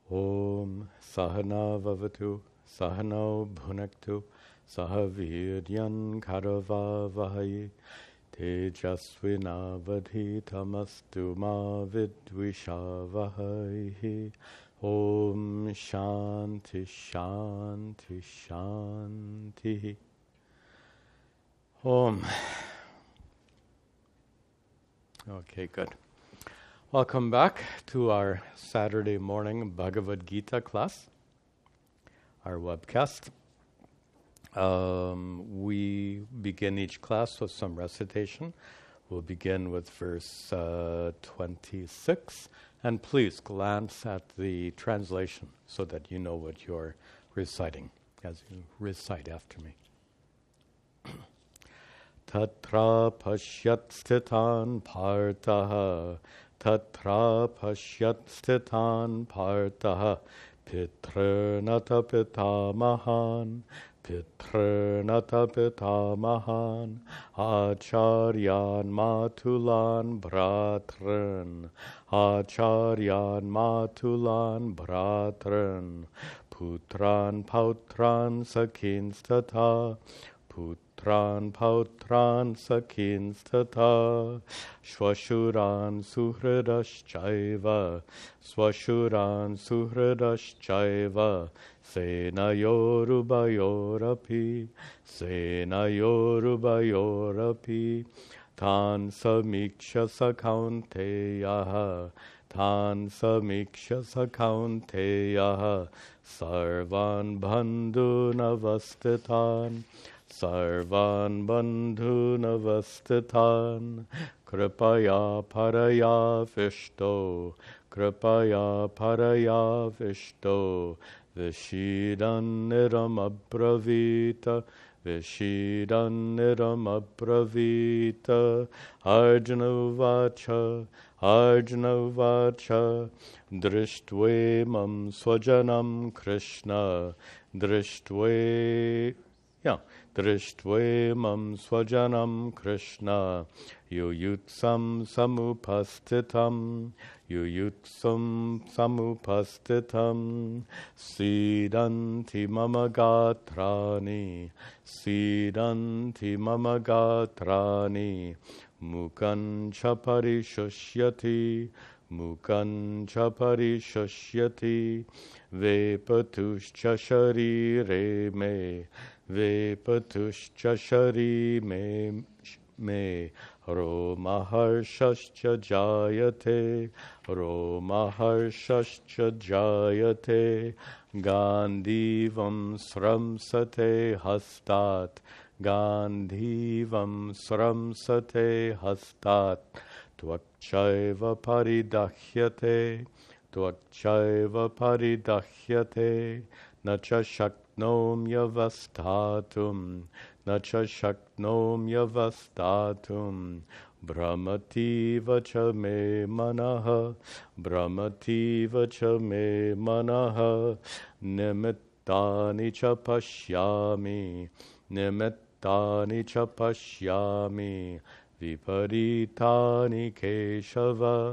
Om Sahana Vavatu Sahano Bhunaktu Sahaviryan Karavavahayi Tejasvinavadhitamastu ma vidvishavahayi. Om Shanti Shanti Shanti. Om. Okay, good. Welcome back to our Saturday morning Bhagavad Gita class, our webcast. We begin each class with some recitation. We'll begin with verse 26. And please glance at the translation so that you know what you're reciting as you recite after me. Tatra pashyat sthitan partah Tatra pashyat sthitan partah Pitrnata pitamahan Pitrnata pitamahan Acharyan matulan bratran Acharyan matulan bratran Putran pautran sakinstata Putran pautran sakinstata Swashuran suhridaschaiva Swashuran suhridaschaiva Senayorubayorapi Senayorubayorapi Tan samiksha sakaunteyaha Tan samiksha sakaunteyaha Sarvan bandhunavastitan Sarvan bandhunavastitan Kripaya paraya vishto Kripaya paraya vishto Vishidan niram abravita Vishidan niram abravita Arjuna vacha Arjuna vacha Drishtve swajanam Krishna Drishtve swajanam Krishna Yuyutsam samupastitam Yuyutsam samupastitam Sidanti mama gatrani Sidanti mama gatrani Mukan cha parishusyati Mukan cha parishusyati Vepatushcha sharire me Vepatushcha sharire me Romaharshascha jayate Romaharshascha jayate Gandhivam sramsate hastat Gandhivam sramsate hastat Tvakchaiva paridahyate Tvakchaiva paridahyate Nacha shaknom yavastatum Nacha shaknom yavastatum Brahmativa cha me manaha Brahmativa cha me manaha Nimittani cha pashyami Nimittani cha pashyami Viparitani keshava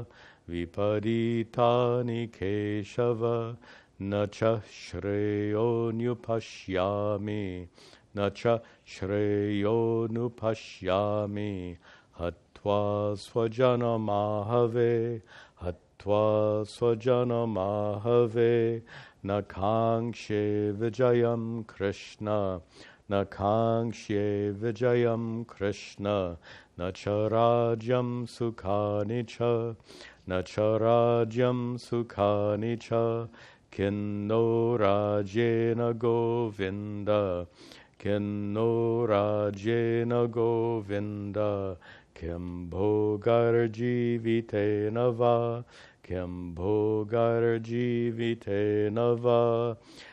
Viparitani keshava Nacha shreyo nupashyami Nacha shreyo nupashyami Hatva swajana mahave Hatva swajana mahave Nakangshe vijayam Krishna Nakangshe vijayam Krishna Nacharajyam sukhani cha Nacharajyam sukhani cha Kinno rajena govinda Kinno rajena govinda Kim bhogar jivitena va Kim bhogar jivitena va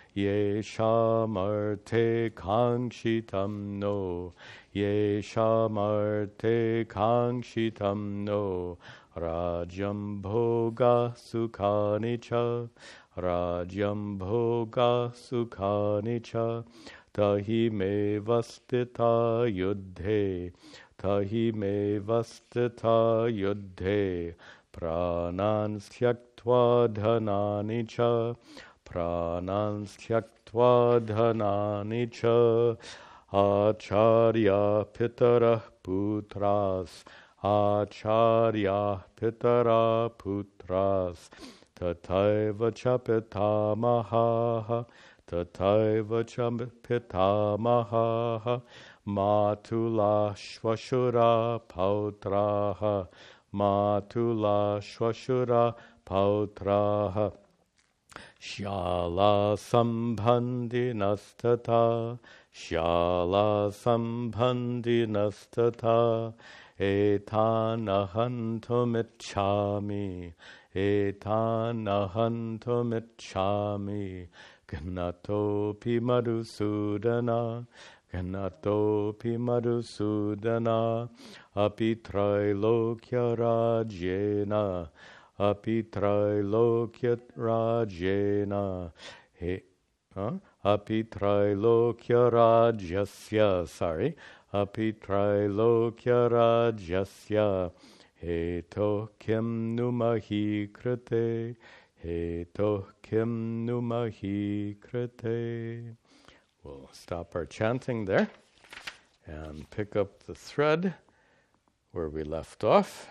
Yeshamarte kangshitam no Yeshamarte kangshitam no Rajyam bhoga sukhani cha Rajyam bhoga sukhani cha Tahi me vastita yuddhe Tahi me vastita yuddhe Pranan styaktva dhanani cha. Pranan styaktva dhanani cha. Acharya pitara putras. Acharya pitara putras. Tataiva cha pitamaha. Tataiva cha pitamaha. Matula shvashura pautraha. Matula shvashura pautraha. Shala sambandhi nastata. Shala sambandhi nastata. Etan ahantum ichchami. Etan ahantum ichchami. Gnatopi madhusudana. Gnatopi madhusudana. Api trailokya rajena. Api trailokya rajena. Api trailokya rajasya. Sorry. Api trailokya rajasya. Heto kim numahi krite. Heto kim numahi krite. We'll stop our chanting there and pick up the thread where we left off.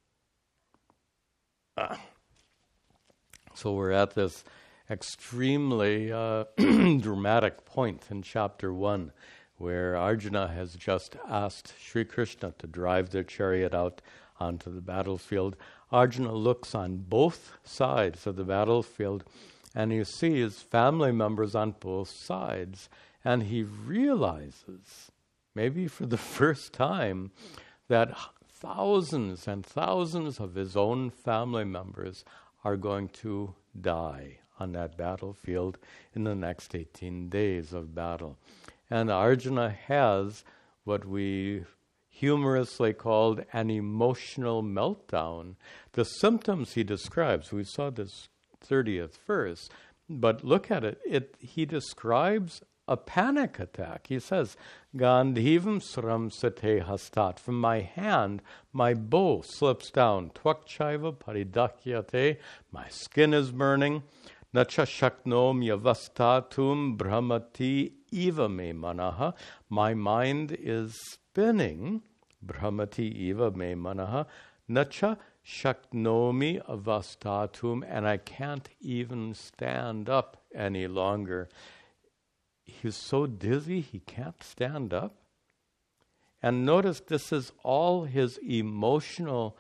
So we're at this extremely dramatic point in chapter 1 where Arjuna has just asked Sri Krishna to drive their chariot out onto the battlefield. Arjuna looks on both sides of the battlefield and he sees family members on both sides, and he realizes, maybe for the first time, that thousands and thousands of his own family members are going to die on that battlefield in the next 18 days of battle. And Arjuna has what we humorously called an emotional meltdown. The symptoms he describes, we saw this 30th verse, but look at it. He describes a panic attack. He says, Gandhivam sramsate hastat. From my hand, my bow slips down. Twakchaiva paridakyate. My skin is burning. Nacha shaknom yavastatum brahmati eva me manaha. My mind is spinning. Brahmati eva me manaha. Nacha shaknomi avastatum. And I can't even stand up any longer. He's so dizzy he can't stand up. And notice this is all his emotional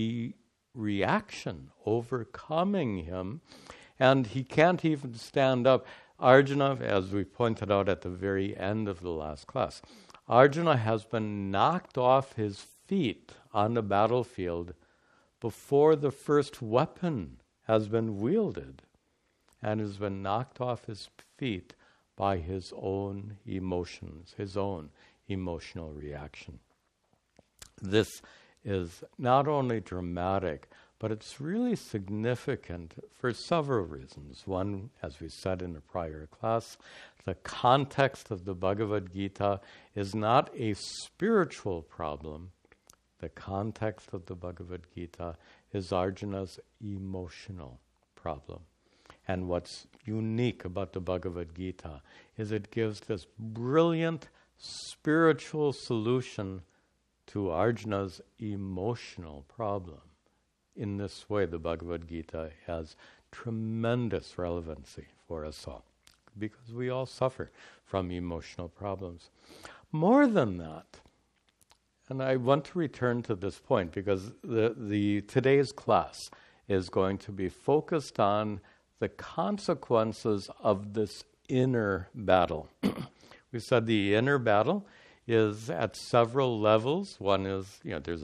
reaction overcoming him. And he can't even stand up. Arjuna, as we pointed out at the very end of the last class, Arjuna has been knocked off his feet on the battlefield before the first weapon has been wielded, and has been knocked off his feet by his own emotions, his own emotional reaction. This is not only dramatic, but it's really significant for several reasons. One, as we said in a prior class, the context of the Bhagavad Gita is not a spiritual problem. The context of the Bhagavad Gita is Arjuna's emotional problem. And what's unique about the Bhagavad Gita is it gives this brilliant spiritual solution to Arjuna's emotional problem. In this way, the Bhagavad Gita has tremendous relevancy for us all, because we all suffer from emotional problems. More than that, and I want to return to this point because the today's class is going to be focused on the consequences of this inner battle. We said the inner battle is at several levels. One is, there's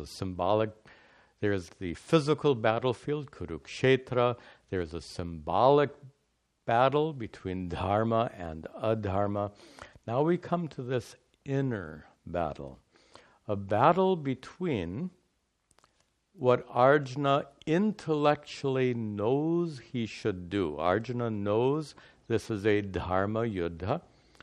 the physical battlefield, Kurukshetra. There's a symbolic battle between dharma and adharma. Now we come to this inner battle, a battle between what Arjuna intellectually knows he should do. Arjuna knows this is a dharma yuddha.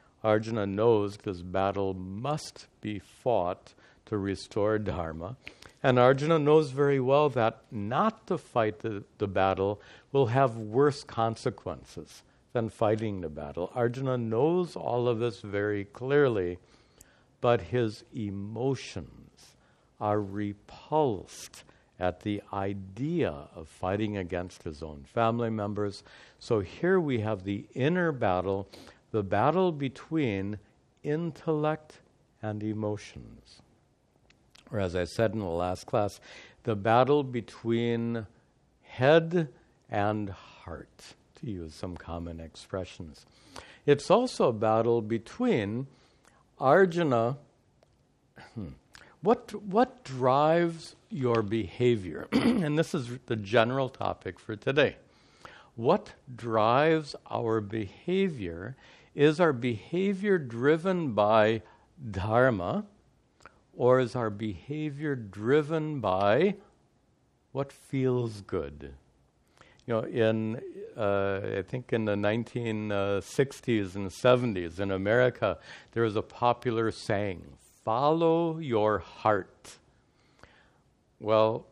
Arjuna knows this battle must be fought to restore dharma. And Arjuna knows very well that not to fight the battle will have worse consequences than fighting the battle. Arjuna knows all of this very clearly, but his emotions are repulsed at the idea of fighting against his own family members. So here we have the inner battle, the battle between intellect and emotions. Or as I said in the last class, the battle between head and heart, to use some common expressions. It's also a battle between Arjuna. What drives your behavior? And this is the general topic for today. What drives our behavior? Is our behavior driven by dharma, or is our behavior driven by what feels good? You know, I think in the 1960s and 70s in America, there was a popular saying, "Follow your heart." Well,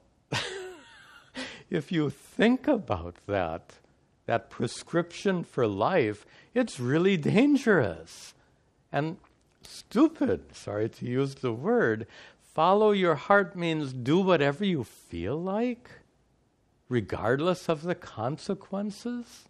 if you think about that prescription for life, it's really dangerous and stupid, sorry to use the word. Follow your heart means do whatever you feel like, regardless of the consequences.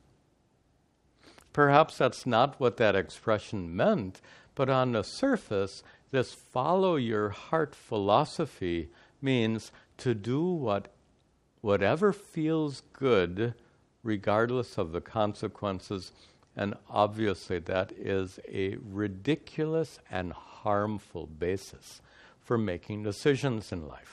Perhaps that's not what that expression meant, but on the surface, this follow your heart philosophy means to do whatever feels good, regardless of the consequences. And obviously that is a ridiculous and harmful basis for making decisions in life.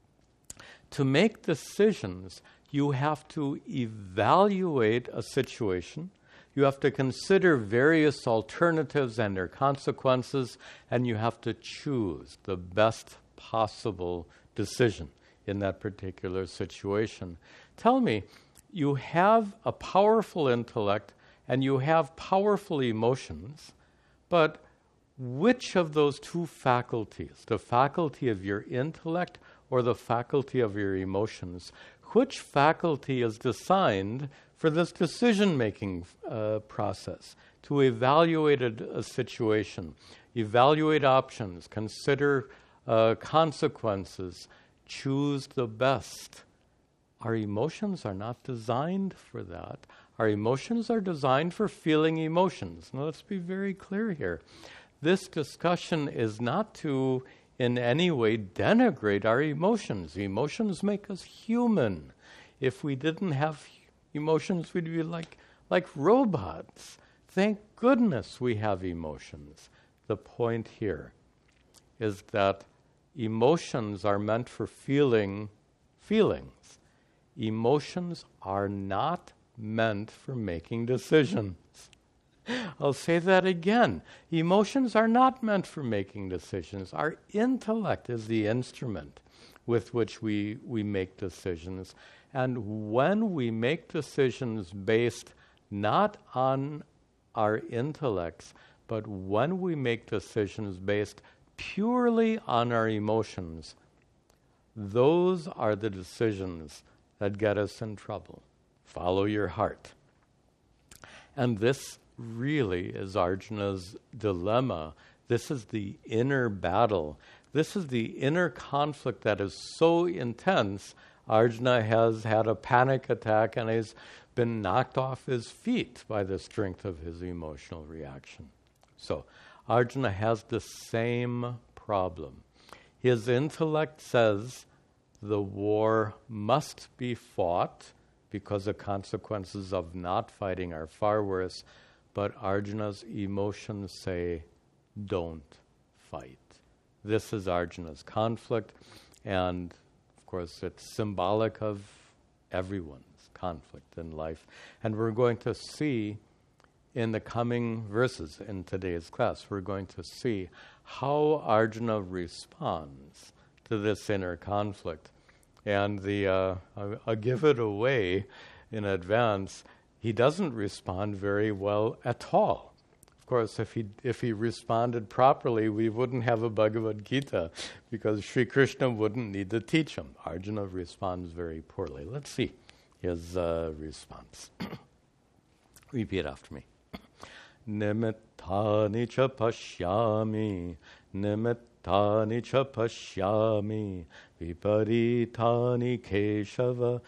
To make decisions, you have to evaluate a situation. You have to consider various alternatives and their consequences, and you have to choose the best possible decision in that particular situation. Tell me, you have a powerful intellect and you have powerful emotions, but which of those two faculties, the faculty of your intellect or the faculty of your emotions, which faculty is designed for this decision-making process, to evaluate a situation, evaluate options, consider consequences, choose the best? Our emotions are not designed for that. Our emotions are designed for feeling emotions. Now, let's be very clear here. This discussion is not to in any way denigrate our emotions. Emotions make us human. If we didn't have emotions, we'd be like robots. Thank goodness we have emotions. The point here is that emotions are meant for feeling feelings. Emotions are not meant for making decisions. I'll say that again. Emotions are not meant for making decisions. Our intellect is the instrument with which we make decisions. And when we make decisions based not on our intellects, but when we make decisions based purely on our emotions, those are the decisions that get us in trouble. Follow your heart. And this really is Arjuna's dilemma. This is the inner battle. This is the inner conflict that is so intense. Arjuna has had a panic attack and has been knocked off his feet by the strength of his emotional reaction. So Arjuna has the same problem. His intellect says the war must be fought because the consequences of not fighting are far worse. But Arjuna's emotions say, don't fight. This is Arjuna's conflict, and of course it's symbolic of everyone's conflict in life. And we're going to see in the coming verses in today's class, we're going to see how Arjuna responds to this inner conflict. And I'll give it away in advance. He doesn't respond very well at all. Of course, if he responded properly, we wouldn't have a Bhagavad Gita, because Sri Krishna wouldn't need to teach him. Arjuna responds very poorly. Let's see his response. Repeat after me. Nimittani cha pashyami, nimittani cha pashyami, viparitani keshava,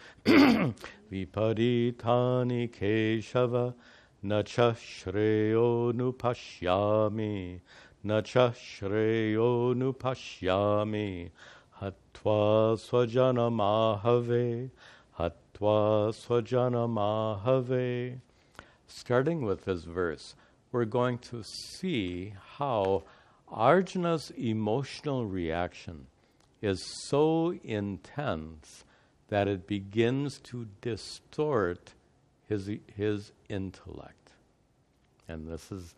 viparitani keshava, nacha shreyo nupashyami, nacha shreyo nupashyami, hatva swajana mahave, hatva swajana mahave. Starting with this verse, we're going to see how Arjuna's emotional reaction is so intense that it begins to distort his intellect. And this is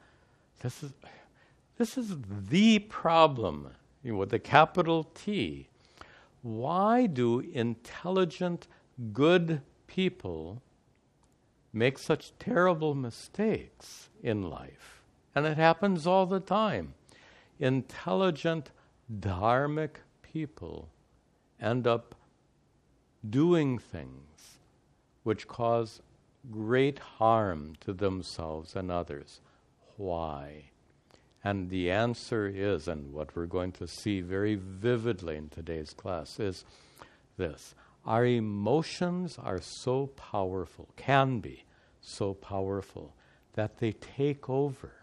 the problem, with the capital T. Why do intelligent, good people make such terrible mistakes in life? And it happens all the time. Intelligent, dharmic people end up doing things which cause great harm to themselves and others. Why? And the answer is, and what we're going to see very vividly in today's class, is this. Our emotions are so powerful, can be so powerful, that they take over.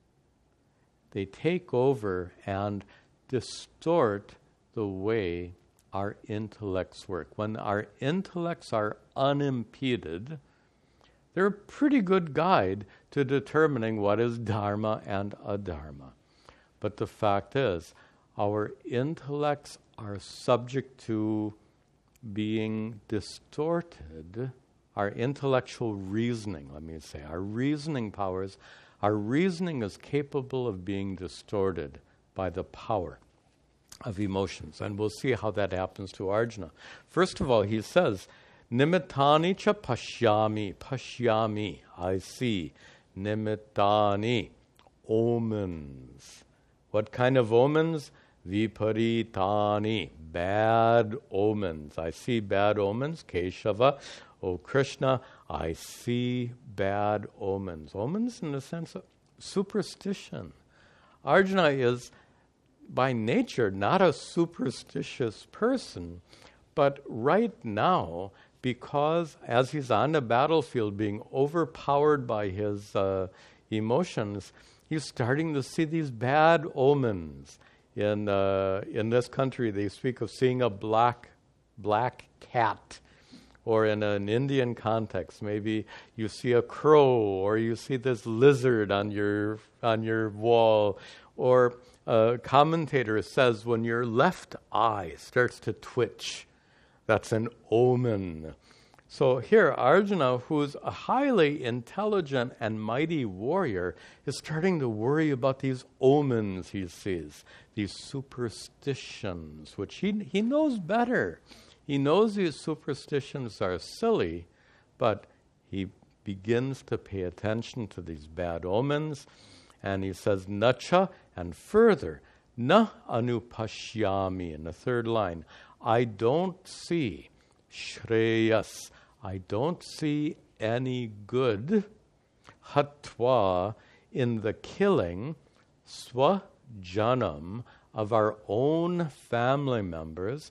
They take over and distort the way our intellects work. When our intellects are unimpeded, they're a pretty good guide to determining what is dharma and adharma. But the fact is, our intellects are subject to being distorted. Our intellectual reasoning, let me say, our reasoning powers, our reasoning is capable of being distorted by the power of emotions. And we'll see how that happens to Arjuna. First of all, he says, Nimittani cha pashyami, pashyami, I see. Nimittani, omens. What kind of omens? Viparitani, bad omens. I see bad omens. Keshava, O Krishna, I see bad omens. Omens in the sense of superstition. Arjuna is by nature not a superstitious person, but right now, because as he's on the battlefield being overpowered by his emotions, he's starting to see these bad omens. In this country, they speak of seeing a black cat. Or in an Indian context, maybe you see a crow, or you see this lizard on your wall. Or a commentator says when your left eye starts to twitch, that's an omen. So here, Arjuna, who's a highly intelligent and mighty warrior, is starting to worry about these omens he sees, these superstitions, which he knows better. He knows these superstitions are silly, but he begins to pay attention to these bad omens, and he says, Nacha, and further, na anupashyami, in the third line, I don't see shreyas, I don't see any good, hatva, in the killing, swajanam, of our own family members,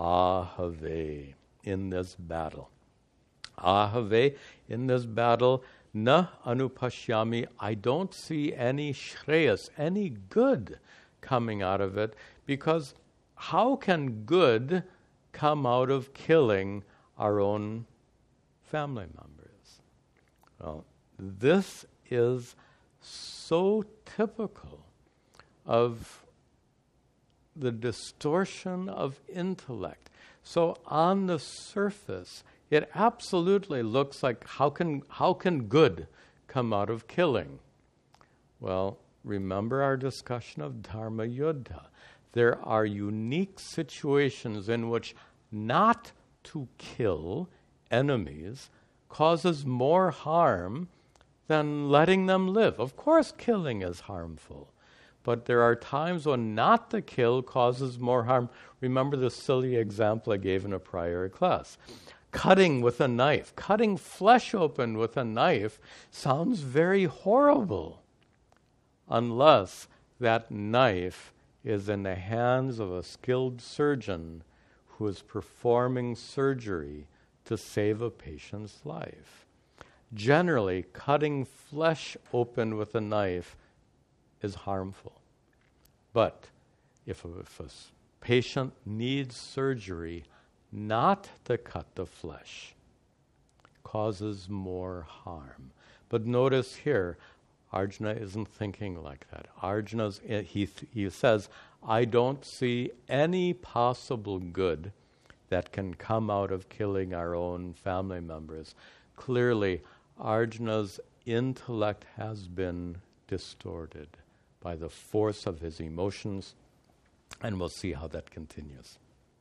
ahave, in this battle. Ahave, in this battle, na anupashyami, I don't see any shreyas, any good coming out of it, because how can good come out of killing our own family members? Well, this is so typical of the distortion of intellect. So on the surface, it absolutely looks like how can good come out of killing? Well, remember our discussion of Dharma Yuddha. There are unique situations in which not to kill enemies causes more harm then letting them live. Of course, killing is harmful, but there are times when not to kill causes more harm. Remember the silly example I gave in a prior class. Cutting with a knife, cutting flesh open with a knife sounds very horrible unless that knife is in the hands of a skilled surgeon who is performing surgery to save a patient's life. Generally, cutting flesh open with a knife is harmful. But if a patient needs surgery not to cut the flesh, causes more harm. But notice here, Arjuna isn't thinking like that. He says, I don't see any possible good that can come out of killing our own family members. Clearly, Arjuna's intellect has been distorted by the force of his emotions, and we'll see how that continues.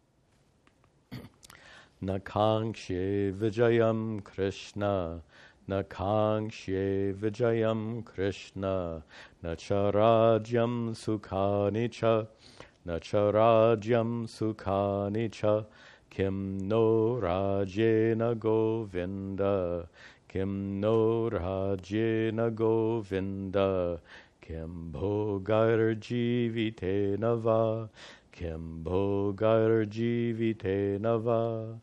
Nakankshe vijayam Krishna, Nakankshe vijayam Krishna, Nacharajyam sukhani cha, Nacharajyam sukhani cha, Kim no rajena govinda, Kim no rajena govinda, Kim bhogar jivite nava, Kim bhogar jivite nava.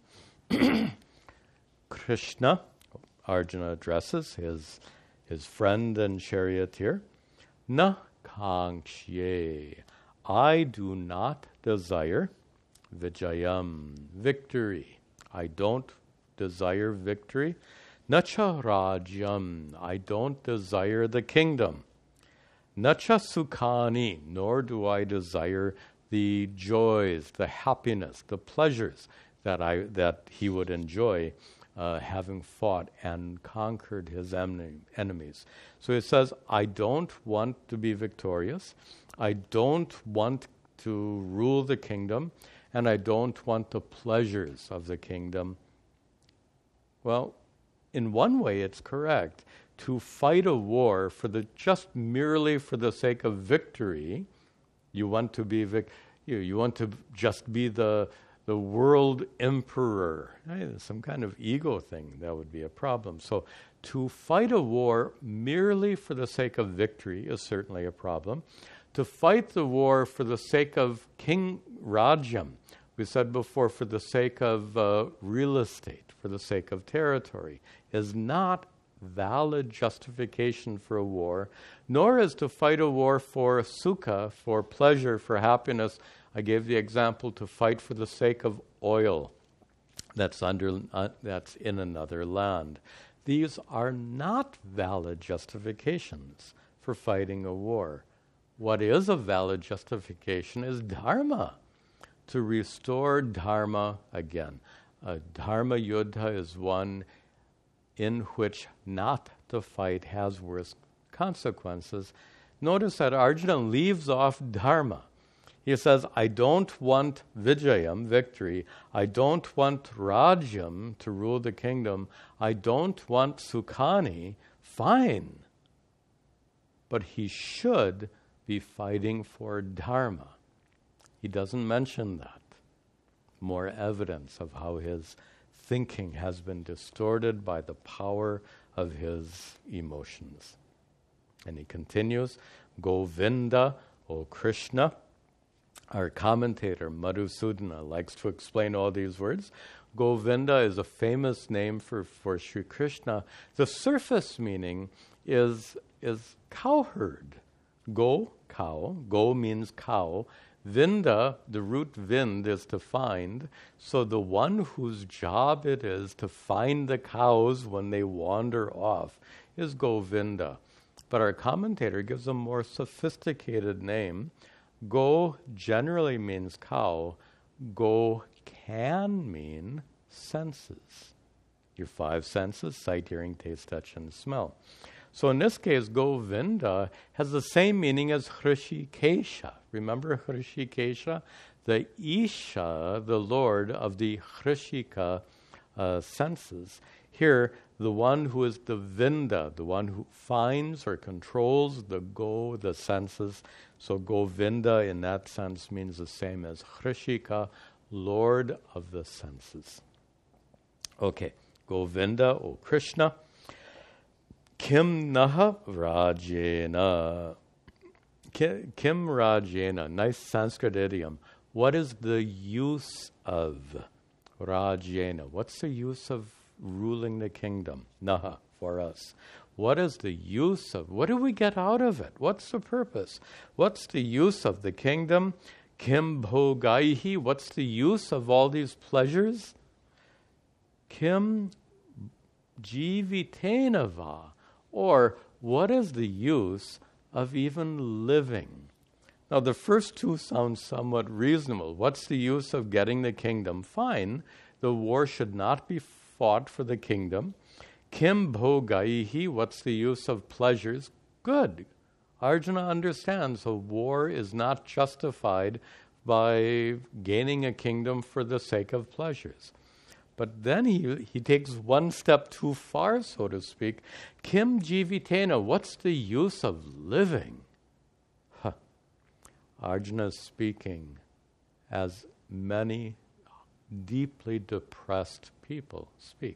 Krishna, Arjuna addresses his friend and charioteer. Na kankshye, I do not desire vijayam, victory. I don't desire victory. Nacha rajyam, I don't desire the kingdom. Nacha sukhani, nor do I desire the joys, the happiness, the pleasures that he would enjoy having fought and conquered his enemies. So he says, I don't want to be victorious. I don't want to rule the kingdom, and I don't want the pleasures of the kingdom. Well, in one way it's correct. To fight a war just merely for the sake of victory, you want to be you want to just be the world emperor. Some kind of ego thing, that would be a problem. So to fight a war merely for the sake of victory is certainly a problem. To fight the war for the sake of King Rajyam, we said before, for the sake of real estate, for the sake of territory, is not valid justification for a war, nor is to fight a war for sukha, for pleasure, for happiness. I gave the example to fight for the sake of oil that's in another land. These are not valid justifications for fighting a war. What is a valid justification is dharma, to restore dharma again. Dharma yuddha is one in which not to fight has worse consequences. Notice that Arjuna leaves off dharma. He says, I don't want vijayam, victory. I don't want rajyam, to rule the kingdom. I don't want sukhani, fine. But he should be fighting for dharma. He doesn't mention that. More evidence of how his thinking has been distorted by the power of his emotions. And he continues, Govinda, O Krishna. Our commentator, Madhusudana, likes to explain all these words. Govinda is a famous name for Sri Krishna. The surface meaning is cowherd. Go, cow. Go means cow. Vinda, the root vind, is to find. So the one whose job it is to find the cows when they wander off is Govinda. But our commentator gives a more sophisticated name. Go generally means cow. Go can mean senses. Your five senses, sight, hearing, taste, touch, and smell. So in this case, Govinda has the same meaning as Hrishikesha. Remember Hrishikesha? The Isha, the Lord of the Hrishika senses. Here, the one who is the Vinda, the one who finds or controls the senses. So Govinda in that sense means the same as Hrishika, Lord of the senses. Okay, Govinda, O Krishna. Kim naha rajena. Kim rajena, nice Sanskrit idiom. What is the use of rajena? What's the use of ruling the kingdom? Naha, for us. What is the use of, what do we get out of it? What's the purpose? What's the use of the kingdom? Kim bhogaihi, what's the use of all these pleasures? Kim jivitenava, or what is the use of even living? Now the first two sound somewhat reasonable. What's the use of getting the kingdom? Fine, the war should not be fought for the kingdom. Kim bhogaihi, what's the use of pleasures? Good. Arjuna understands a war is not justified by gaining a kingdom for the sake of pleasures. But then he takes one step too far, so to speak. Kim jivitena, what's the use of living? Arjuna is speaking as many deeply depressed people speak.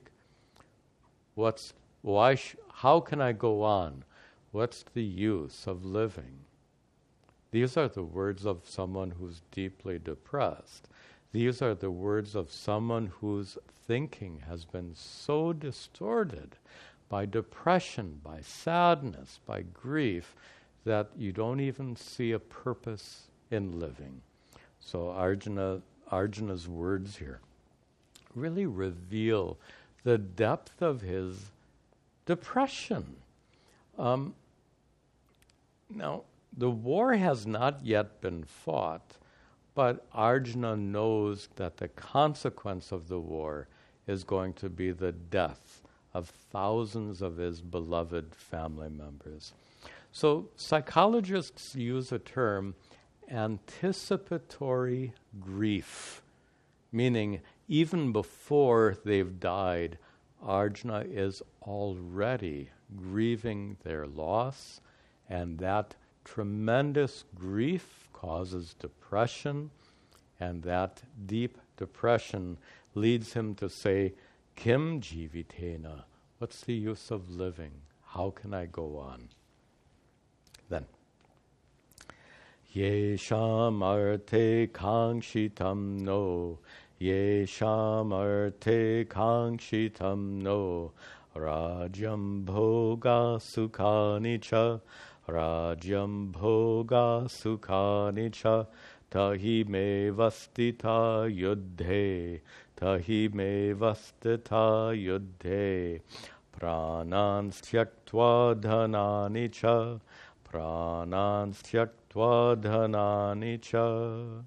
How can I go on? What's the use of living? These are the words of someone who's deeply depressed. These are the words of someone whose thinking has been so distorted by depression, by sadness, by grief, that you don't even see a purpose in living. So Arjuna's words here really reveal the depth of his depression. Now, the war has not yet been fought, but Arjuna knows that the consequence of the war is going to be the death of thousands of his beloved family members. So psychologists use a term, anticipatory grief, meaning even before they've died, Arjuna is already grieving their loss, and that tremendous grief causes depression, and that deep depression leads him to say, Kim jivitena, what's the use of living? How can I go on? Then, Yesham arte kangshitam no, Yesham arte kangshitam no, Rajyam bhoga sukhani cha, Rajyam bhoga sukhani cha, tahi me vastita yuddhe, tahi me vastita yuddhe, pranan styaktva dhanani cha, pranan styaktva dhanani cha.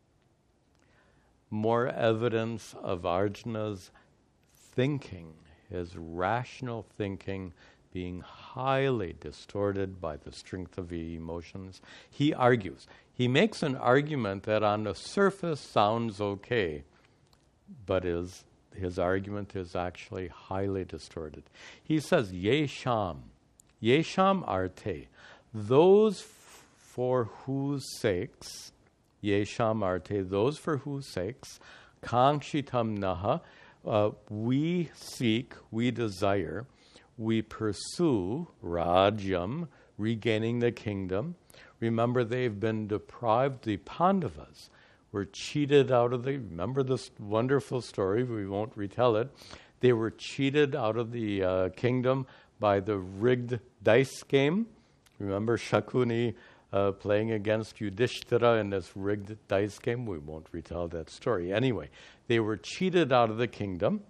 More evidence of Arjuna's thinking, his rational thinking, being highly distorted by the strength of the emotions. He argues. He makes an argument that on the surface sounds okay, but his argument is actually highly distorted. He says, Yesham arte, those for whose sakes, Yesham arte, those for whose sakes, kangshitam naha, we seek, we desire, we pursue Rajyam, regaining the kingdom. Remember, they've been deprived, the Pandavas were cheated out of remember this wonderful story, we won't retell it. They were cheated out of the kingdom by the rigged dice game. Remember Shakuni playing against Yudhishthira in this rigged dice game? We won't retell that story. Anyway, they were cheated out of the kingdom,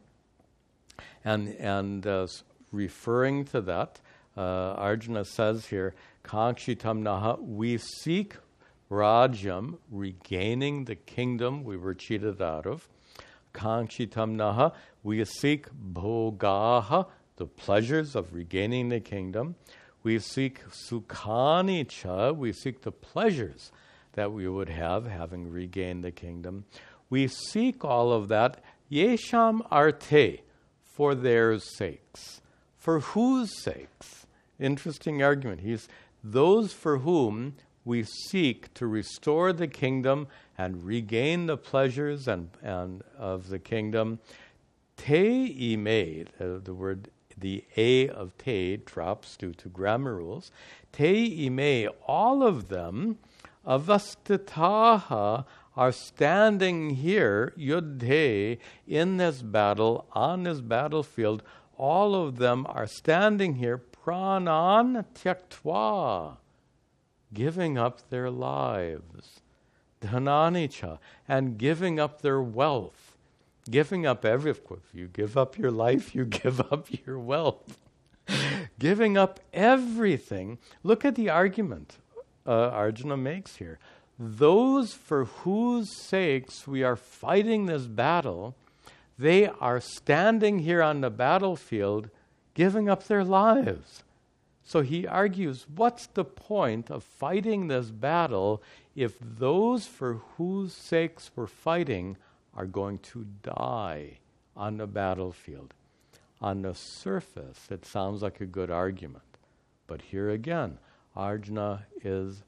and referring to that, Arjuna says here, Kangshitam naha, we seek Rajyam, regaining the kingdom we were cheated out of. Kangshitam naha, we seek bhogaha, the pleasures of regaining the kingdom. We seek sukhani cha, we seek the pleasures that we would have having regained the kingdom. We seek all of that, yesham arte, for their sakes. For whose sakes? Interesting argument. Those for whom we seek to restore the kingdom and regain the pleasures and of the kingdom. Te ime, the word, the A of te drops due to grammar rules. Te ime, all of them, avastitaha, are standing here, yuddhe, in this battle, on this battlefield. All of them are standing here, pranan tyaktva, giving up their lives, dhananicha, and giving up their wealth, giving up if you give up your life, you give up your wealth, giving up everything. Look at the argument Arjuna makes here. Those for whose sakes we are fighting this battle, they are standing here on the battlefield, giving up their lives. So he argues, what's the point of fighting this battle if those for whose sakes we're fighting are going to die on the battlefield? On the surface, it sounds like a good argument. But here again, Arjuna's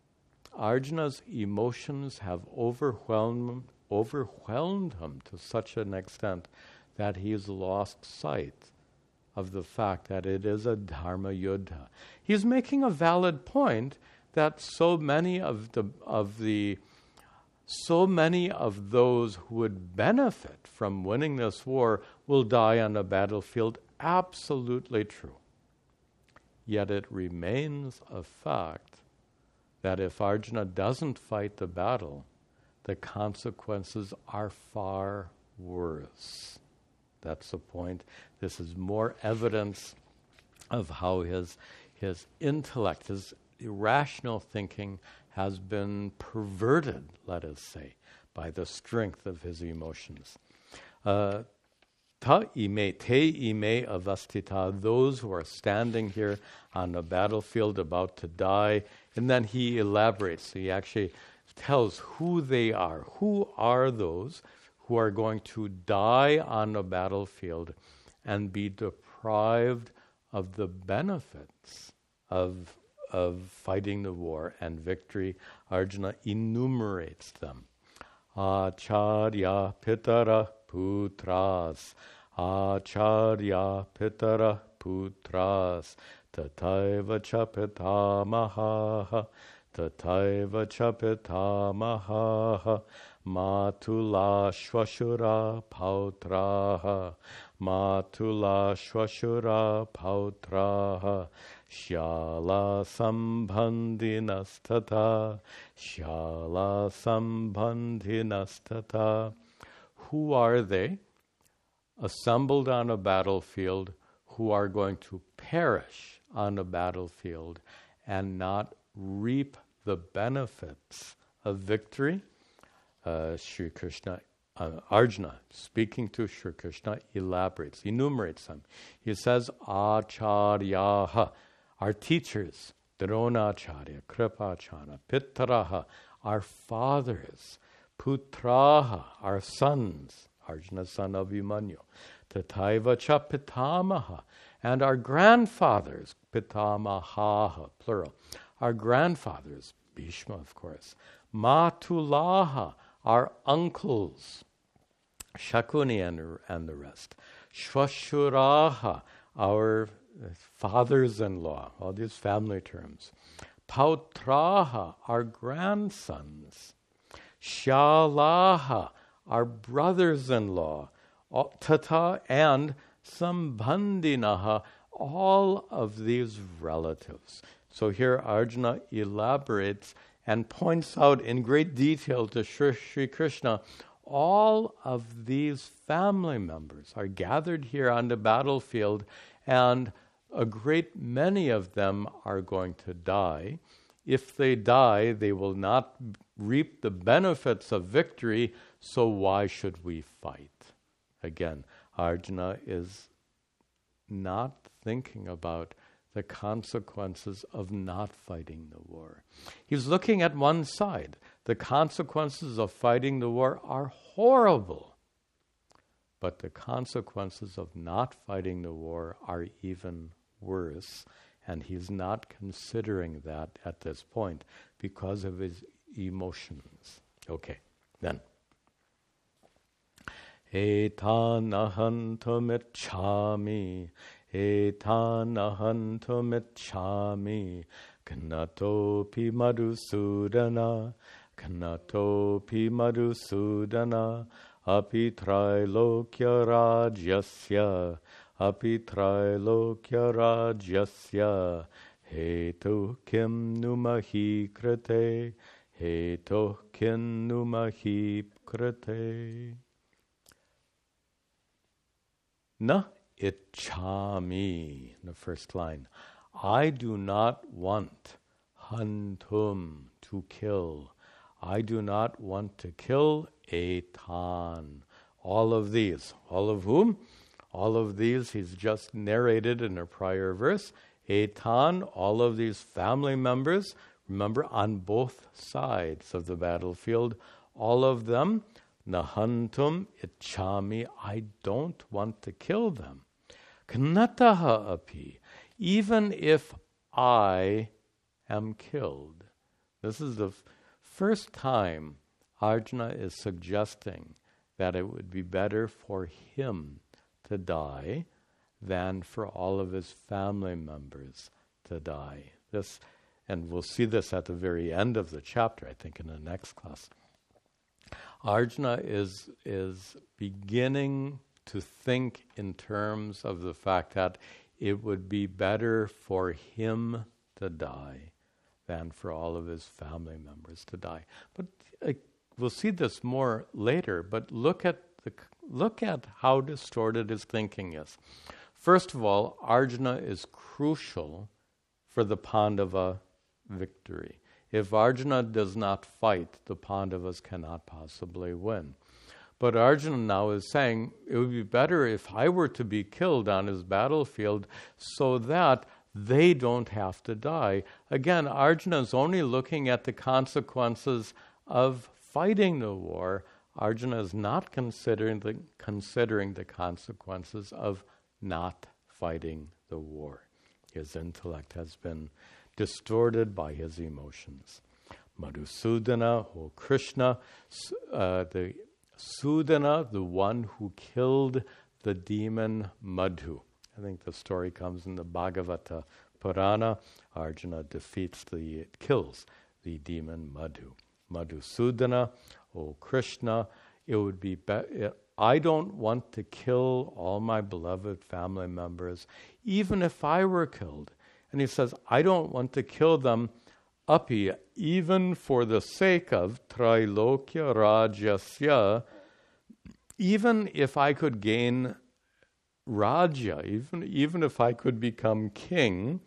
emotions have overwhelmed him to such an extent that he's lost sight of the fact that it is a dharma yuddha. He's making a valid point that so many of those who would benefit from winning this war will die on the battlefield. Absolutely true. Yet it remains a fact that if Arjuna doesn't fight the battle, the consequences are far worse. That's the point. This is more evidence of how his intellect, his irrational thinking has been perverted, let us say, by the strength of his emotions. Ta ime, te ime avastita, those who are standing here on the battlefield about to die. And then he elaborates. He actually tells who they are. Who are those who are going to die on the battlefield and be deprived of the benefits of fighting the war and victory? Arjuna enumerates them. Acharya pitara putras, Acharya pitara putras, tataiva cha pitamaha, tataiva cha pitamaha, matula shvashura pautraha, matula shvashura pautraha, shala sambandhinastata, shala sambandhinastata. Who are they? Assembled on a battlefield, who are going to perish on a battlefield and not reap the benefits of victory. Sri Krishna, Arjuna, speaking to Sri Krishna, elaborates, enumerates them. He says, Acharyaha, our teachers, Dronacharya, Kripacharya, Pitaraha, our fathers, Putraha, our sons, Arjuna's son Abhimanyu, Tataiva cha Pitamaha, and our grandfathers, Pitamaha, plural, our grandfathers, Bhishma, of course, Matulaha, our uncles, Shakuni and the rest, Shvashuraha, our fathers-in-law, all these family terms, Pautraha, our grandsons, Shalaha, our brothers-in-law, Tata, and Sambandhinaha, all of these relatives. So here Arjuna elaborates and points out in great detail to Sri Krishna, all of these family members are gathered here on the battlefield, and a great many of them are going to die. If they die, they will not reap the benefits of victory, so why should we fight? Again, Arjuna is not thinking about the consequences of not fighting the war. He's looking at one side. The consequences of fighting the war are horrible. but the consequences of not fighting the war are even worse, and he's not considering that at this point because of his emotions. Okay, then. Etan ahantum ichhami, etan ahantum ichhami, knatopi madhusudana, knatopi madhusudana, api trailokya rajyasya, api trailokya rajyasya, hetu kim numahi krite, hetu kim numahi krite. Na ichhami, the first line. I do not want hantum, to kill. I do not want to kill etan. All of these. All of whom? All of these he's just narrated in a prior verse. Etan, all of these family members, remember, on both sides of the battlefield, all of them, nahantum ichhami, I don't want to kill them. Knataha api, even if I am killed. This is the first time Arjuna is suggesting that it would be better for him to die than for all of his family members to die. This, and we'll see this at the very end of the chapter, I think, in the next class. Arjuna is beginning to think in terms of the fact that it would be better for him to die than for all of his family members to die. But we'll see this more later. But look at how distorted his thinking is. First of all, Arjuna is crucial for the Pandava victory. If Arjuna does not fight, the Pandavas cannot possibly win. But Arjuna now is saying, it would be better if I were to be killed on his battlefield so that they don't have to die. Again, Arjuna is only looking at the consequences of fighting the war. Arjuna is not considering the consequences of not fighting the war. His intellect has been distorted by his emotions. Madhusudana, or Krishna, the Sudana, the one who killed the demon Madhu. I think the story comes in the Bhagavata Purana. Arjuna kills the demon Madhu. Madhusudana, O Krishna, it would be I don't want to kill all my beloved family members, even if I were killed. And he says, I don't want to kill them, api, even for the sake of Trailokya Rajyasya, even if I could gain Raja, even if I could become king,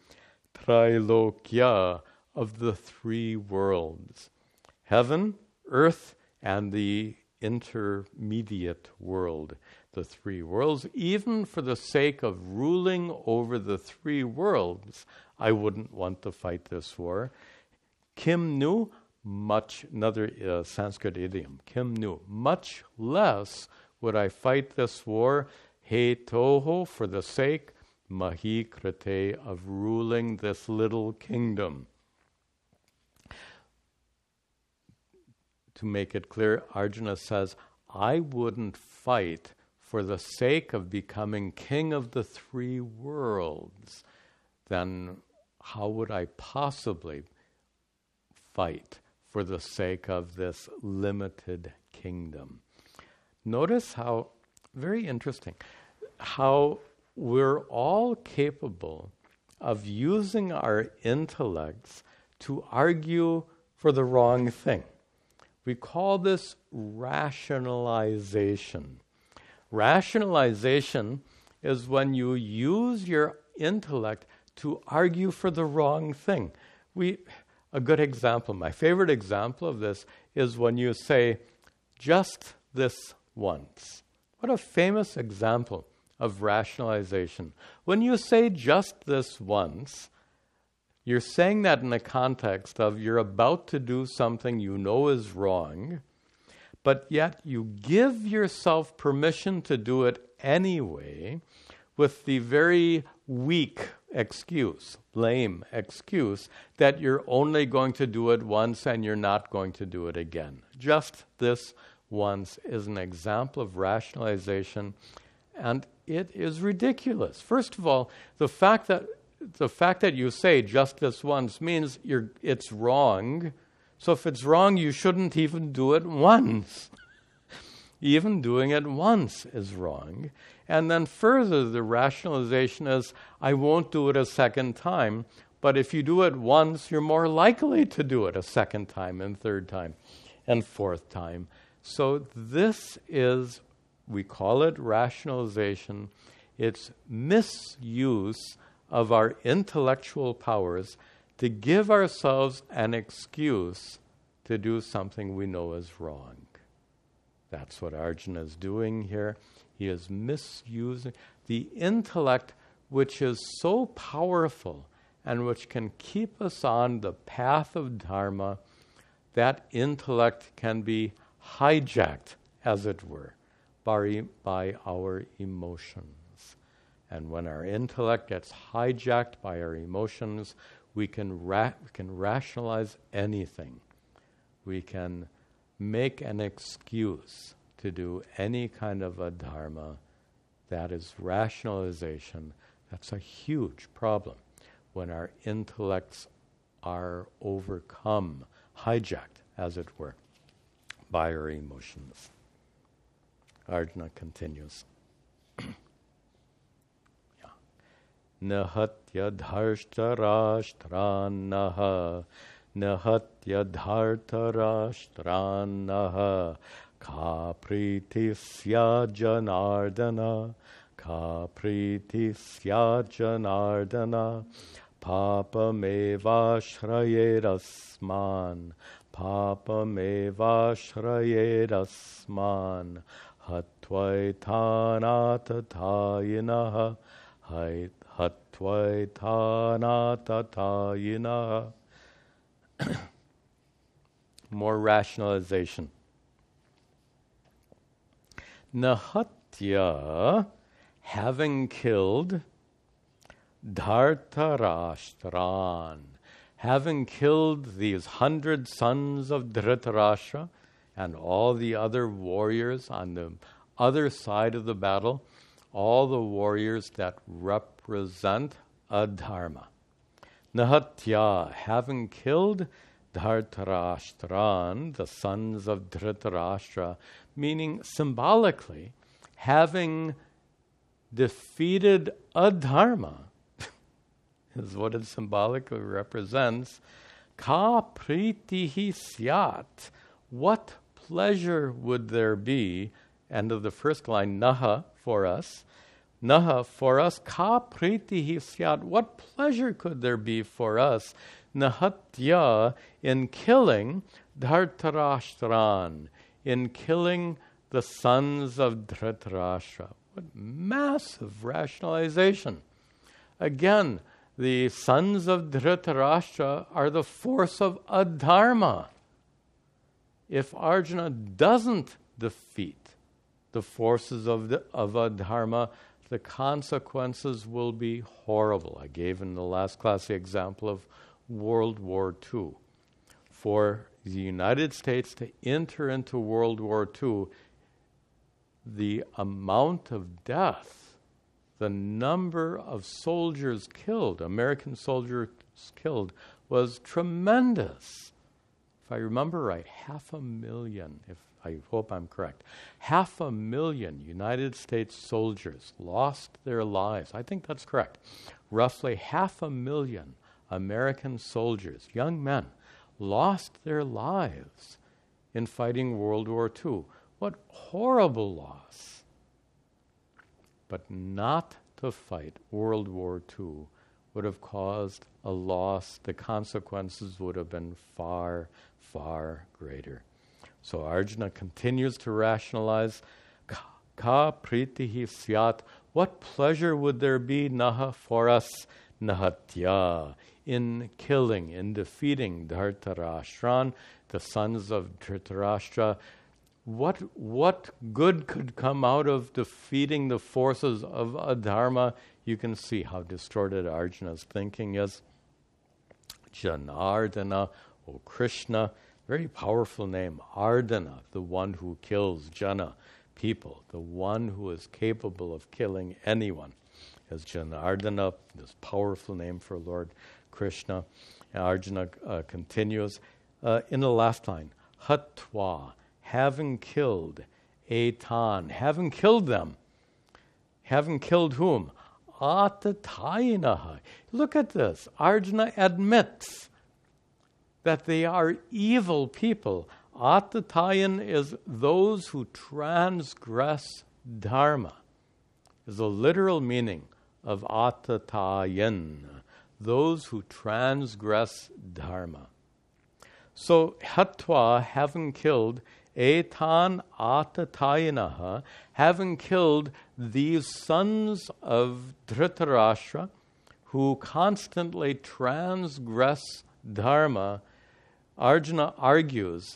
Trailokya, of the three worlds, heaven, earth, and the intermediate world, the three worlds, even for the sake of ruling over the three worlds, I wouldn't want to fight this war. Kim nu, another Sanskrit idiom, kim nu, much less would I fight this war, he toho, for the sake, mahi krite, of ruling this little kingdom. To make it clear, Arjuna says, I wouldn't fight for the sake of becoming king of the three worlds. Then how would I possibly fight for the sake of this limited kingdom? Notice how, very interesting, how we're all capable of using our intellects to argue for the wrong thing. We call this rationalization. Rationalization is when you use your intellect to argue for the wrong thing. A good example, my favorite example of this is when you say, just this once. What a famous example of rationalization. When you say just this once, you're saying that in the context of you're about to do something you know is wrong, but yet you give yourself permission to do it anyway with the very weak excuse, lame excuse, that you're only going to do it once and you're not going to do it again. Just this once is an example of rationalization, and it is ridiculous. First of all, the fact that you say just this once means it's wrong. So if it's wrong, you shouldn't even do it once. Even doing it once is wrong. And then further, the rationalization is, I won't do it a second time, but if you do it once, you're more likely to do it a second time and third time and fourth time. So this is, we call it rationalization. It's misuse of our intellectual powers to give ourselves an excuse to do something we know is wrong. That's what Arjuna is doing here. He is misusing the intellect, which is so powerful and which can keep us on the path of dharma. That intellect can be hijacked, as it were, by our emotions. And when our intellect gets hijacked by our emotions, we can rationalize anything. We can make an excuse to do any kind of a dharma. That is rationalization. That's a huge problem when our intellects are overcome, hijacked, as it were, by our emotions. Arjuna continues. Nahatya dharshtarashtranaha Nahatya dhartarashtranaha Ka pritisya janardana Ka pritisya janardana Papamevashrayedasman Papamevashrayedasman Hatvaitanatathayinaha Hatvaitanatathayinaha. More rationalization. Nahatya, having killed, Dhartarashtran, having killed these 100 sons of Dhritarashtra and all the other warriors on the other side of the battle, all the warriors that represent adharma. Nahatya, having killed Dhartarashtran, the sons of Dhritarashtra, meaning symbolically, having defeated adharma, is what it symbolically represents. Ka pritihi syat, what pleasure would there be? End of the first line, naha, for us. Naha, for us, ka pritihi syat, what pleasure could there be for us? Nahatya, in killing Dhartarashtran, in killing the sons of Dhritarashtra. What massive rationalization. Again, the sons of Dhritarashtra are the force of adharma. If Arjuna doesn't defeat the forces of adharma, the consequences will be horrible. I gave in the last class the example of World War II. For the United States to enter into World War II, the amount of death, the number of soldiers killed, American soldiers killed, was tremendous. If I remember right, 500,000, I hope I'm correct, 500,000 United States soldiers lost their lives. I think that's correct. Roughly 500,000 American soldiers, young men, lost their lives in fighting World War II. What horrible loss. But not to fight World War II would have caused a loss. The consequences would have been far, far greater. So Arjuna continues to rationalize, ka pritihi syat, what pleasure would there be, naha, for us, nahatya, in killing, in defeating Dhartarashtran, the sons of Dhritarashtra. what good could come out of defeating the forces of adharma? You can see how distorted Arjuna's thinking is. Janardana, O Krishna, very powerful name. Ardana, the one who kills Jana, people, the one who is capable of killing anyone, is Janardana, this powerful name for Lord Krishna. And Arjuna continues in the last line, Hatva, having killed, Etan, having killed them. Having killed whom? Atatayinaha. Look at this. Arjuna admits that they are evil people. Atatayan is those who transgress dharma, is the literal meaning of atatayan, those who transgress dharma. So, Hatva, having killed, Etan atatayinaha, having killed these sons of Dhritarashtra, who constantly transgress dharma, Arjuna argues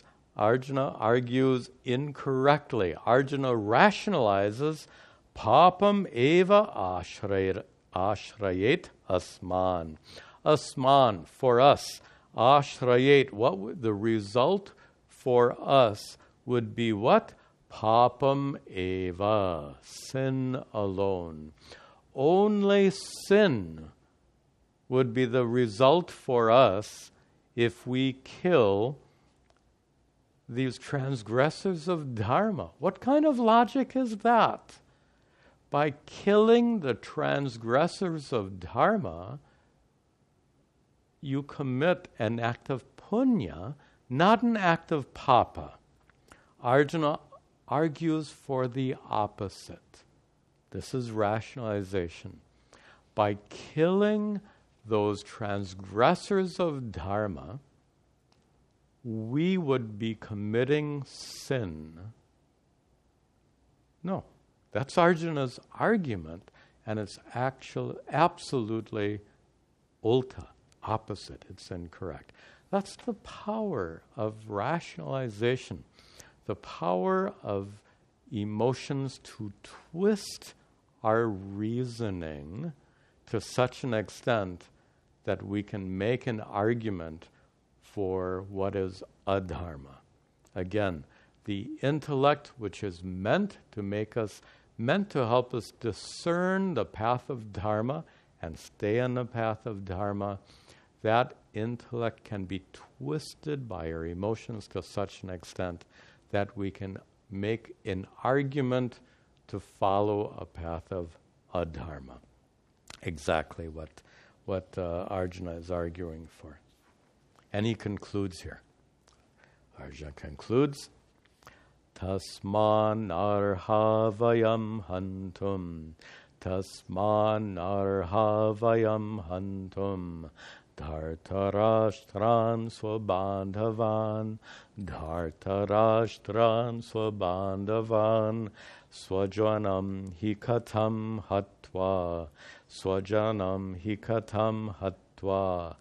incorrectly. Arjuna rationalizes, papam eva ashrayet asman. Asman, for us. Ashrayet, the result for us would be what? Papam eva, sin alone. Only sin would be the result for us if we kill these transgressors of dharma. What kind of logic is that? By killing the transgressors of dharma, you commit an act of punya, not an act of papa. Arjuna argues for the opposite. This is rationalization. By killing those transgressors of dharma, we would be committing sin. No, that's Arjuna's argument, and it's absolutely ulta, opposite. It's incorrect. That's the power of rationalization, the power of emotions to twist our reasoning to such an extent that we can make an argument for what is adharma. Again, the intellect, which is meant to help us discern the path of dharma and stay on the path of dharma, that intellect can be twisted by our emotions to such an extent that we can make an argument to follow a path of adharma. Exactly what Arjuna is arguing for. And he concludes here. Arjuna concludes, Tasman arhavayam hantum, Tasman arhavayam hantum, Dhartarashtran swabandhavan, Dhartarashtran swabandhavan, Swajanam hikatam hatva, Swajanam hikatam hatva,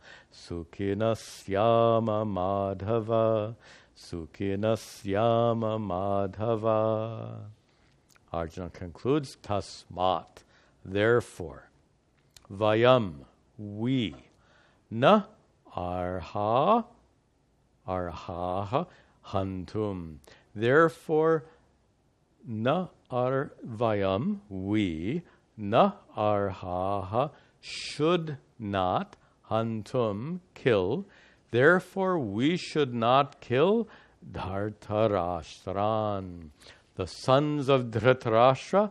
Sukhinasyama madhava, Sukhinasyama madhava. Arjuna concludes, Tasmat, therefore, Vayam, we, Na arha, arhaha, hantum. Therefore, na arvayam, we, na arhaha, should not, hantum, kill. Therefore, we should not kill Dhartarashtran, the sons of Dhritarashtra,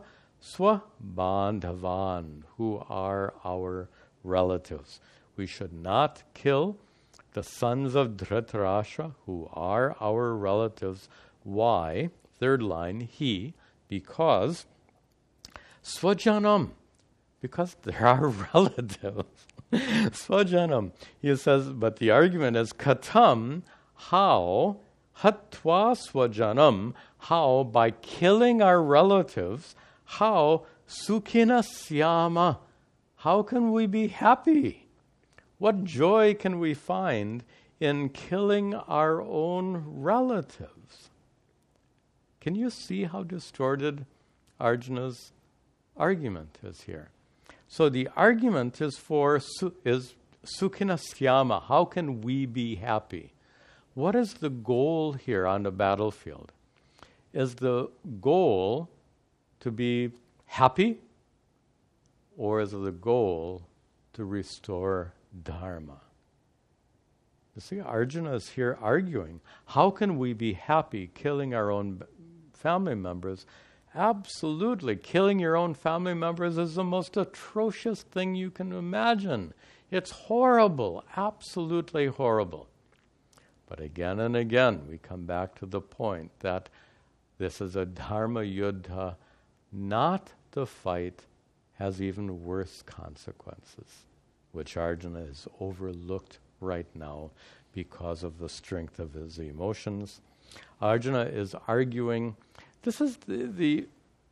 Swabandhavan, who are our relatives. We should not kill the sons of Dhritarashtra, who are our relatives. Why? Third line, because Swajanam, because they're our relatives. Swajanam. He says, but the argument is katam, how, hatva swajanam, how, by killing our relatives, how, sukhina syama, how can we be happy? What joy can we find in killing our own relatives? Can you see how distorted Arjuna's argument is here? So the argument is for is Sukhina Syama. How can we be happy? What is the goal here on the battlefield? Is the goal to be happy, or is the goal to restore dharma? You see, Arjuna is here arguing. How can we be happy killing our own family members? Absolutely. Killing your own family members is the most atrocious thing you can imagine. It's horrible, absolutely horrible. But again and again, we come back to the point that this is a dharma yuddha. Not the fight has even worse consequences, which Arjuna is overlooked right now because of the strength of his emotions. Arjuna is arguing, this is the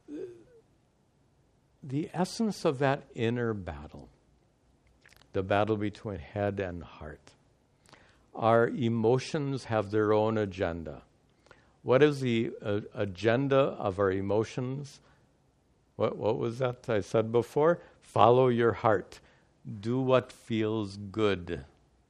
essence of that inner battle, the battle between head and heart. Our emotions have their own agenda. What is the agenda of our emotions? What was that I said before? Follow your heart. Do what feels good.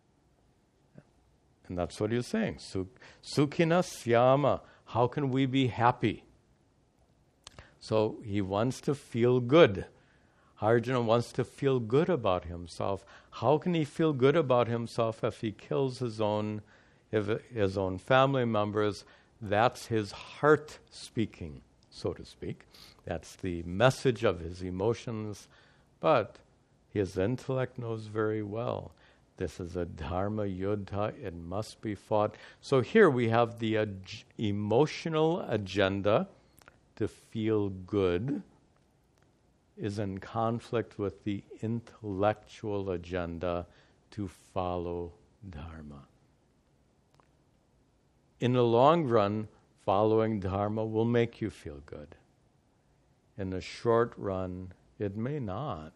And that's what he's saying. Sukhina Syama. How can we be happy? So he wants to feel good. Arjuna wants to feel good about himself. How can he feel good about himself if he kills his own family members? That's his heart speaking, so to speak. That's the message of his emotions. But his intellect knows very well this is a dharma yuddha. It must be fought. So here we have the emotional agenda to feel good is in conflict with the intellectual agenda to follow dharma. In the long run, following dharma will make you feel good. In the short run, it may not.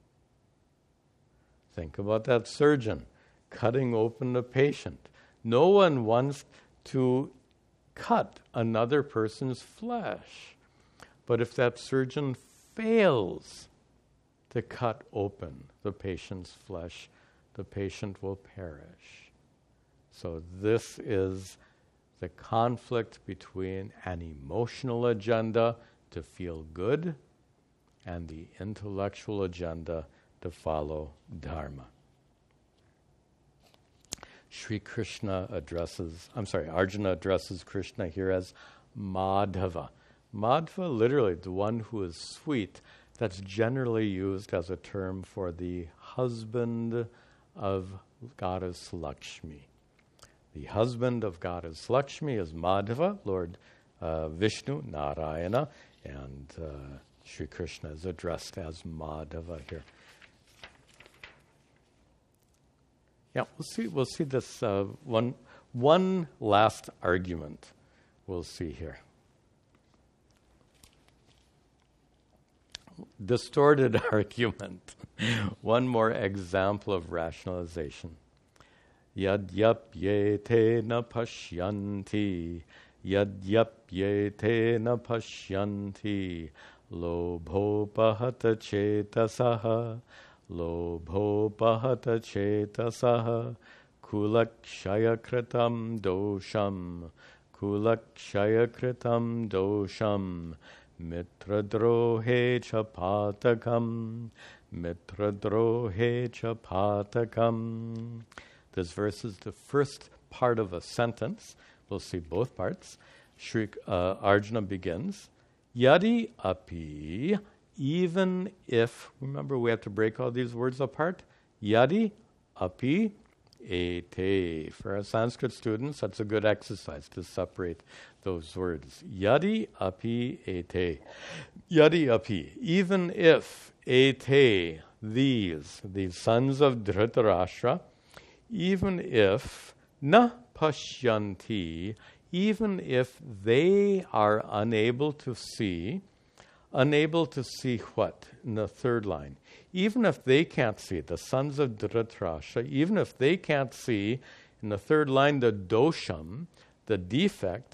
Think about that surgeon cutting open the patient. No one wants to cut another person's flesh. But if that surgeon fails to cut open the patient's flesh, the patient will perish. So this is the conflict between an emotional agenda to feel good and the intellectual agenda to follow dharma. Arjuna addresses Krishna here as Madhava. Madhava, literally, the one who is sweet. That's generally used as a term for the husband of goddess Lakshmi. The husband of goddess Lakshmi is Madhava, Lord Vishnu, Narayana, and Sri Krishna is addressed as Madhava here. Yeah, we'll see this one last argument we'll see here. Distorted argument. One more example of rationalization. Yadyapyete na pashyanti, yadyapyete na pashyanti, lobhopahata chetasaha, lobhopahata chetasaha, kulakshayakritam dosham, kulakshayakritam dosham, mitradrohe cha patakam, mitradrohe cha patakam. This verse is the first part of a sentence. We'll see both parts. Arjuna begins, Yadi api, even if, remember we have to break all these words apart. Yadi api ete. For our Sanskrit students, that's a good exercise to separate those words. Yadi api ete. Yadi api, even if ete, these sons of Dhritarashtra, even if na pashyanti, even if they are unable to see what? In the third line. Even if they can't see, the sons of Dhritarashtra, even if they can't see, in the third line, the dosham, the defect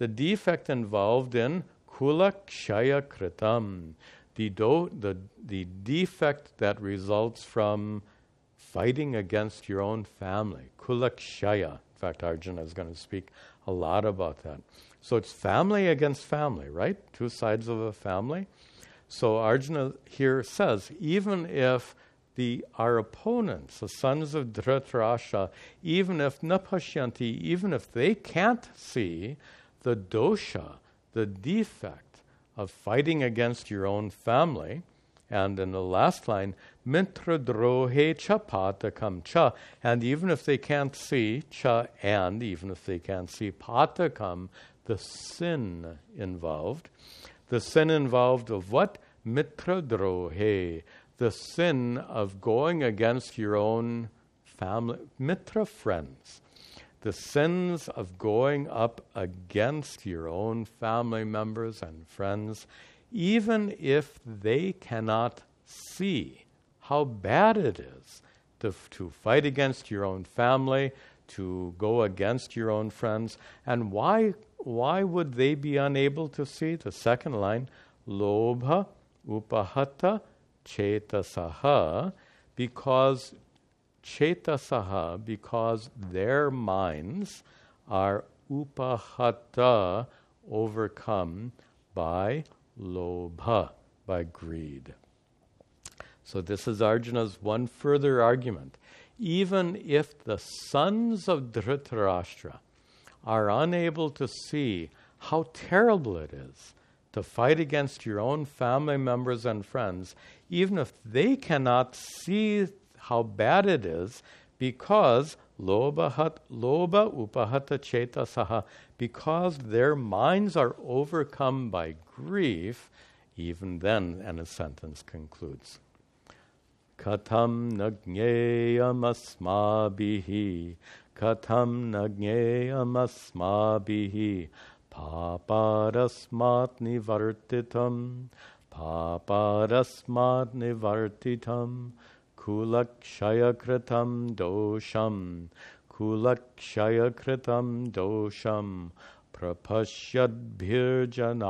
the defect involved in kula kshaya kritam, the defect that results from fighting against your own family. Kula kshaya. In fact, Arjuna is going to speak a lot about that. So it's family against family, right? Two sides of a family. So Arjuna here says, even if our opponents, the sons of Dhritarashtra, even if napashyanti, even if they can't see the dosha, the defect of fighting against your own family, and in the last line, mitra drohe cha patakam cha, and even if they can't see cha, and even if they can't see patakam, the sin involved of what? Mitra drohe, the sin of going against your own family, mitra friends, the sins of going up against your own family members and friends, even if they cannot see how bad it is to fight against your own family, to go against your own friends. And why would they be unable to see? The second line, lobha upahata chetasaha, because their minds are upahata, overcome by lobha, by greed. So this is Arjuna's one further argument. Even if the sons of Dhritarashtra are unable to see how terrible it is to fight against your own family members and friends, even if they cannot see how bad it is, because lobha upahata chetasaha, because their minds are overcome by grief, even then, and a sentence concludes. Katam nagneyam asmabihi, katam nagneyam asmabihi, paparasmat nivartitam, kulakshaya kritam dosham, prapashyadbhir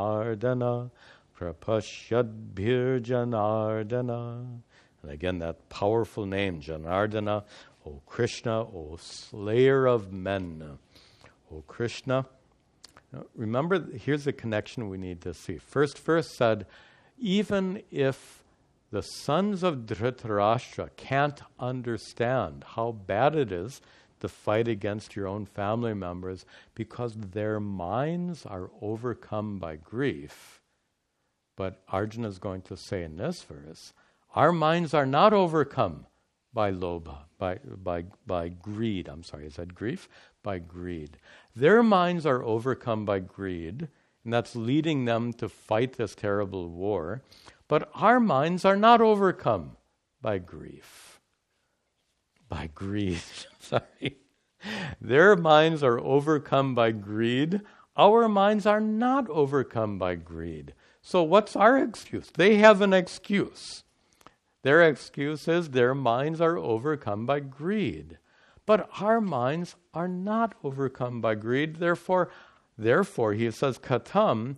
janardana. And again, that powerful name, Janardana, O Krishna, O slayer of men. O Krishna. Now, remember, here's the connection we need to see. First said, even if the sons of Dhritarashtra can't understand how bad it is to fight against your own family members because their minds are overcome by grief, but Arjuna is going to say in this verse, our minds are not overcome by lobha, by greed. I'm sorry, is that grief? By greed. Their minds are overcome by greed, and that's leading them to fight this terrible war. But our minds are not overcome by grief. By greed, sorry. Their minds are overcome by greed. Our minds are not overcome by greed. So what's our excuse? They have an excuse. Their excuse is their minds are overcome by greed. But our minds are not overcome by greed. Therefore, he says, katam,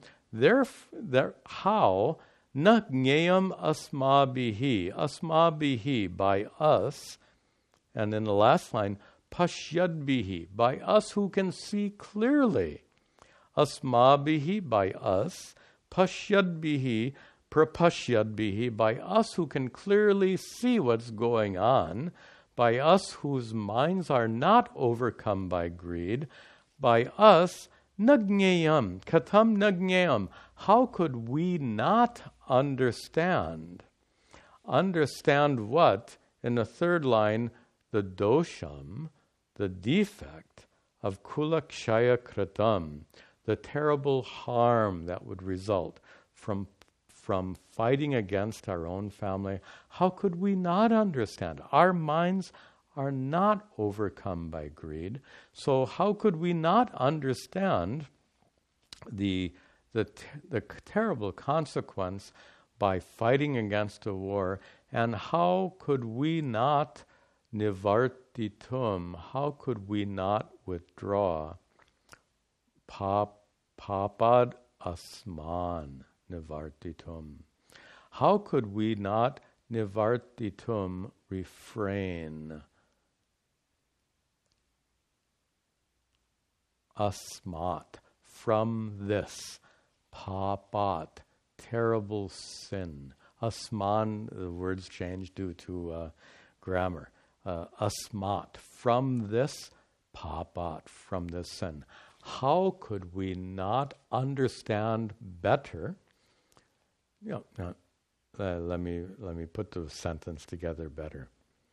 how, na gneyam asmabihi, by us. And in the last line, pashyadbihi, by us who can see clearly. Asmabihi, by us. Pashyadbihi, prapashyadbihi, by us who can clearly see what's going on, by us whose minds are not overcome by greed, by us, nagneyam, katam nagneyam, how could we not understand? Understand what? In the third line, the dosham, the defect of kulakshaya kritam, the terrible harm that would result from fighting against our own family. How could we not understand? Our minds are not overcome by greed. So how could we not understand the terrible consequence by fighting against a war? And how could we not nivartitum? How could we not withdraw? papad asman nivartitum. How could we not nivartitum refrain? Asmat, from this, papat, terrible sin. Asman, the words change due to grammar. Asmat, from this, papat, from this sin. How could we not understand better? Let me put the sentence together better.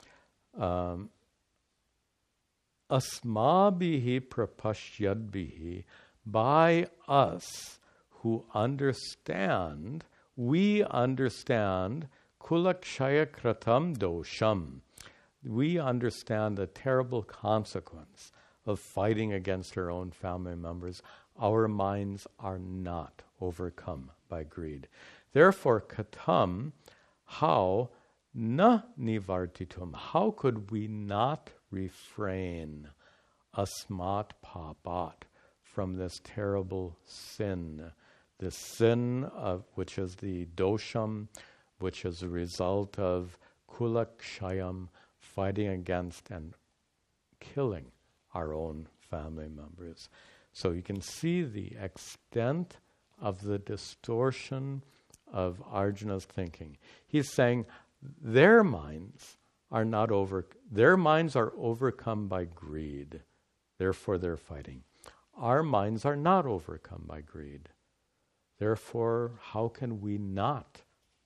Asmabihi prapashyadbihi, by us who understand, we understand kulakshaya kratam dosham. We understand the terrible consequence of fighting against our own family members. Our minds are not overcome by greed. Therefore, katam, how na nivartitum, how could we not refrain asmat papat, from this terrible sin, this sin of which is the dosham, which is a result of kulakshayam, fighting against and killing our own family members. So you can see the extent of the distortion of Arjuna's thinking. He's saying their minds are overcome by greed. Therefore they're fighting. Our minds are not overcome by greed. Therefore, how can we not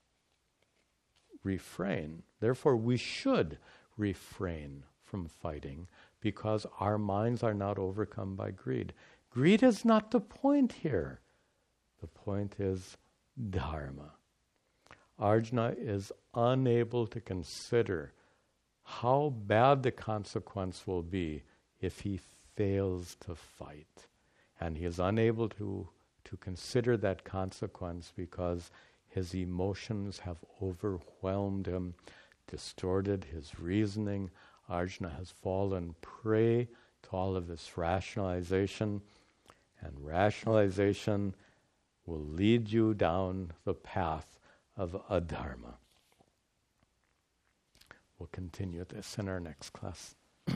refrain? Therefore, we should refrain from fighting because our minds are not overcome by greed. Greed is not the point here. The point is dharma. Arjuna is unable to consider how bad the consequence will be if he fails to fight. And he is unable to consider that consequence because his emotions have overwhelmed him, distorted his reasoning. Arjuna has fallen prey to all of this rationalization, and rationalization will lead you down the path of adharma. We'll continue this in our next class.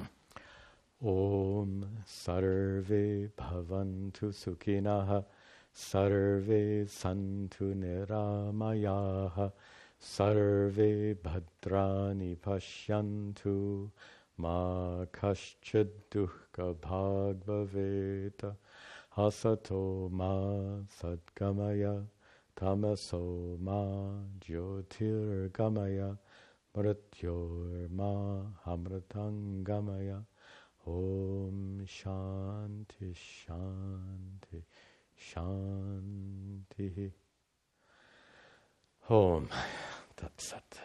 Om sarve bhavantu sukhinah, sarve santu niramayaha, sarve bhadrani pashyantu, ma kaschid dukkha bhag bhaveta, asato ma sadgamaya, tamaso ma jyotirgamaya, mrityor ma amritangamaya. Om Shanti Shanti Shanti. Om Tat Sat.